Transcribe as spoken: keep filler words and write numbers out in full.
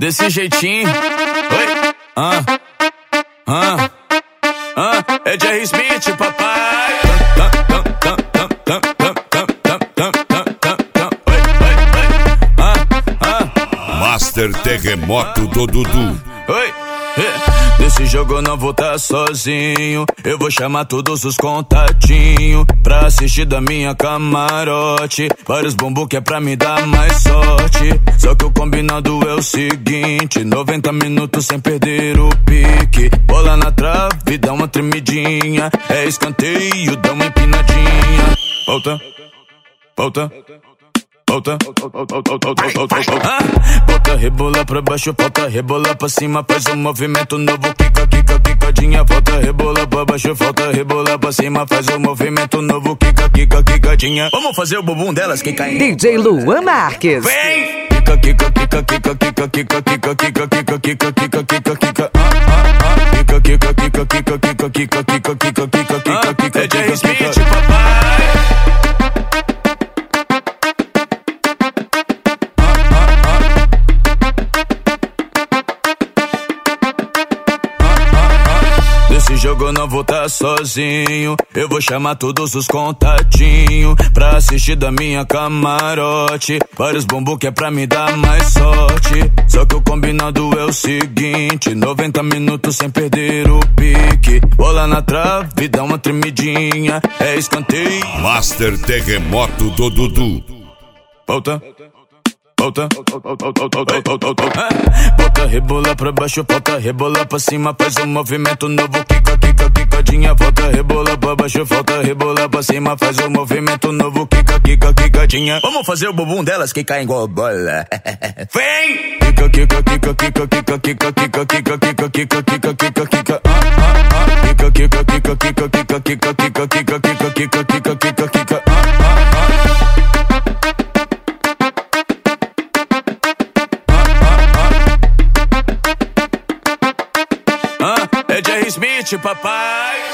desse jeitinho. Oi, ah, ah, ah, é Jerry Smith, papai. Master Terremoto do Dudu. Oi, desse jogo eu não vou tá sozinho. Eu vou chamar todos os contatinhos pra assistir da minha camarote. Vários bumbum que é pra me dar mais sorte. Só que o combinado é o seguinte: noventa minutos sem perder o pique. Bola na trave, dá uma tremidinha. É escanteio, dá uma empinadinha. Volta, volta, volta, ah, bota rebola pra baixo, volta rebola pra cima, faz um movimento novo, quica, quica, quicadinha. Volta rebola pra baixo, volta rebola pra cima, faz um movimento novo, quica, quica, quicadinha. Vamos fazer o bumbum delas que caem. D J Luan Marques. Vem! Quica, quica, quica, quica, quica, quica, quica, quica, quica, quica, quica, quica, quica, ah, ah, ah. Quica, quica, quica, quica, quica, quica, quica, quica, quica, quica, quica, é Jerry Smith, papai. Nesse jogo eu não vou tá sozinho. Eu vou chamar todos os contatinhos pra assistir da minha camarote. Vários bumbum que é pra me dar mais sorte. Só que o combinado é o seguinte: noventa minutos sem perder o pique. Bola na trave, dá uma tremidinha. É escanteio. Master Terremoto do Dudu. Volta, volta, bota rebola pra baixo, volta rebola pra cima, faz um movimento novo, quica, quica, quicadinha. Volta rebola pra baixo, volta rebola pra cima, faz um movimento novo, quica, quica, quicadinha. Vamos fazer o bumbum delas que caem igual bola. Vem! Quica, quica, quica, quica, quica, quica, quica, quica, quica, quica, quica, quica, quica, ah, ah, ah. Quica, quica, quica, quica, quica, quica, quica, quica, quica, quica, quica, quica, quica, ah, ah, ah. É Jerry Smith, papai.